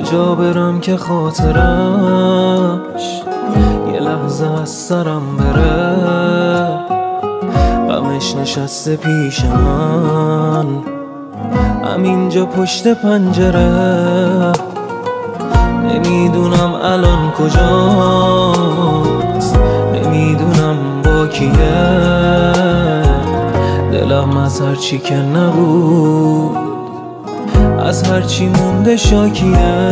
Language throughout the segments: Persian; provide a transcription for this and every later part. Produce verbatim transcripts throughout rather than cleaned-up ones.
جا برم که خاطرش یه لحظه از سرم بره. غمش نشسته پیش من همینجا پشت پنجره. نمیدونم الان کجاست، نمیدونم با کیه. دلم از هرچی که نبود، از هرچی مونده شاکیه.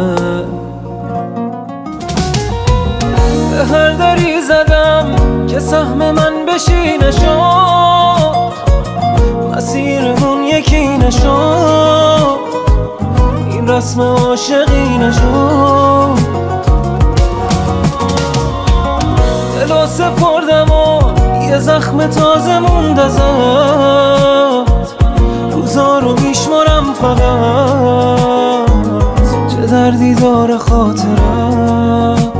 به هر دری زدم که سهم من بشی نشد، مسیرمون یکی نشد، این رسم عاشقی نشد. دلو سپردم و یه زخم تازه موند ازت، روزا رو میشمارم فقط، چه دردی داره خاطرت.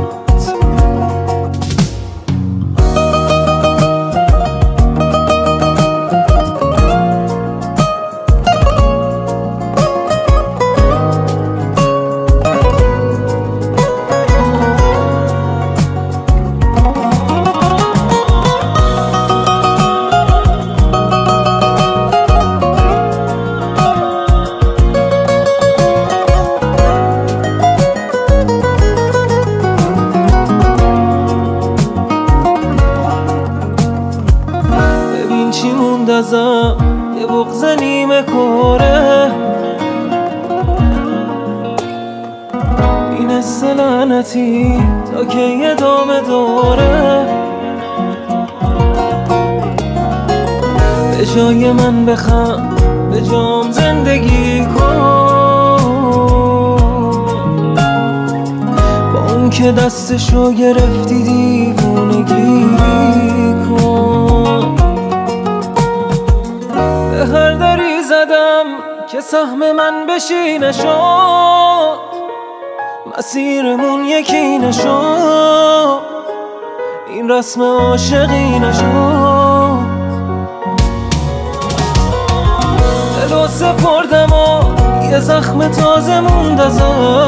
چی موند ازم، یه بغض نیمه کاره، این حس لعنتی تا کی ادامه داره. به جای من بخند، به جام زندگی کن، با اون که دستشو گرفتی دیوونگی کن. به هر دری زدم که سهم من بشی نشد، مسیرمون یکی نشد، این رسم عاشقی نشد. دلو سپردم و یه زخم تازه موند ازت،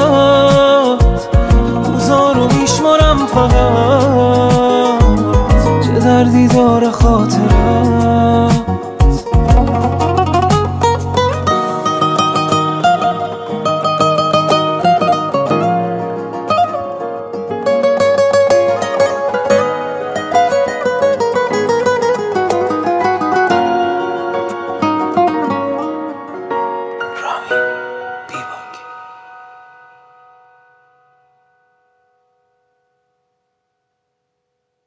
روزا رو میشمارم فقط، چه دردی داره خاطر